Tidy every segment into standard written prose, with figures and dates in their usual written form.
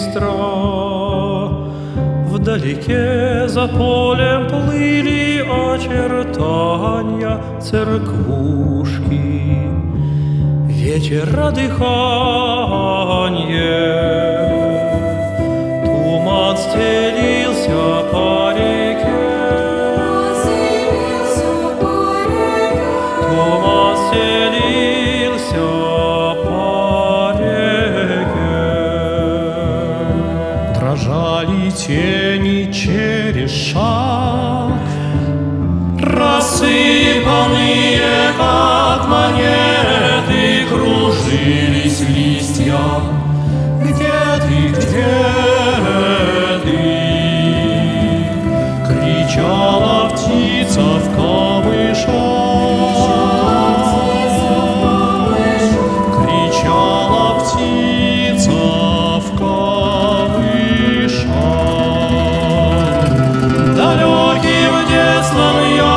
быстро. Вдалеке за полем плыли очертания церквушки. Вечера дыхание, туман стелился по реке. Туман стелился по реке. Дрожали тени через шаг, рассыпанные, как монеты, кружились листья. Где ты, где ты? Кричала птица в камышах. Кричала птица в камышах. Далеким детством я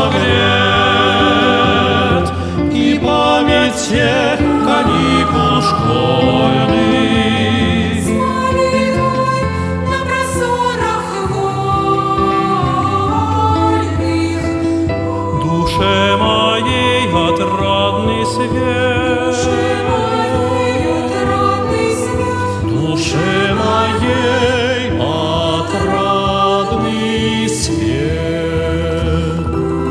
согрет, и память всех каникул школьных. С молитвой на просторах вольных, Душе моей отрадный свет, душе моей отрадный душе моей отрадный свет. свет.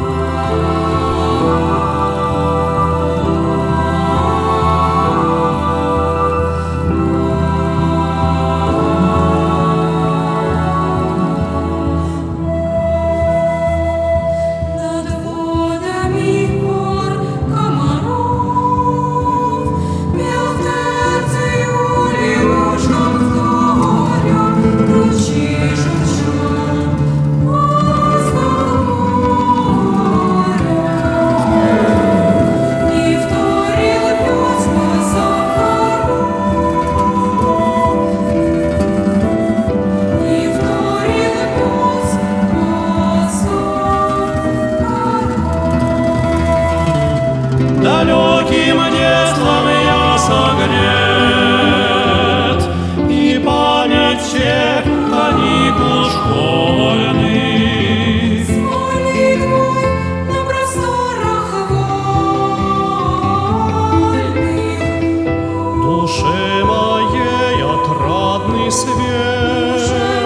Над водами гор комаров пел терцию лягушкам вторя, ручей журчал воздух моря. И вторил пес козакам, и вторил пес козакам. Далеким детством я согрет, и память всех каникул школьных. С молитвой на просторах вольных, Душе моей отрадный свет.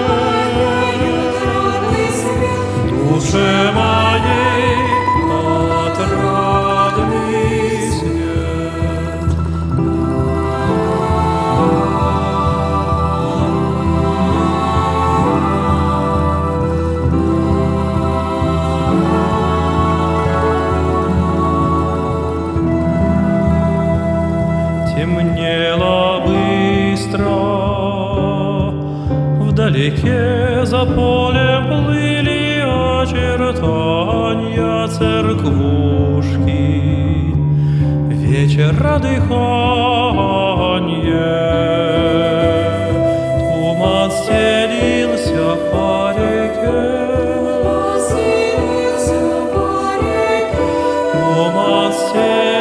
отрадный свет. душе моей отрадный свет. Темнело быстро, вдалеке за полем плыли очертания церквушки. Вечера дыхание, туман стелился по реке. Стелился по реке. Туман стелился